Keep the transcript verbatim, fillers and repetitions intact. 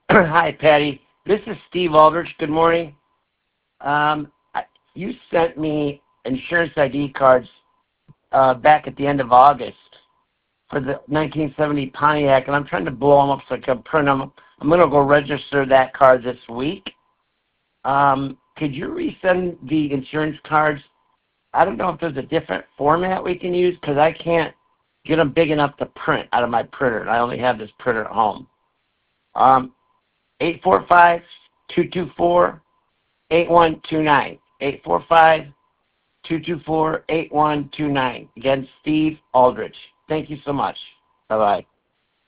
Hi, Patty. This is Steve Aldrich. Good morning. Um, I- you sent me insurance I D cards uh, back at the end of August for the nineteen seventy Pontiac, and I'm trying to blow them up so I can print them. I'm going to go register that car this week. Um, could you resend the insurance cards? I don't know if there's a different format we can use because I can't get them big enough to print out of my printer, and I only have this printer at home. Um, eight four five, two two four, eight one two nine. eight four five, two two four, eight one two nine. Again, Steve Aldrich. Thank you so much. Bye-bye.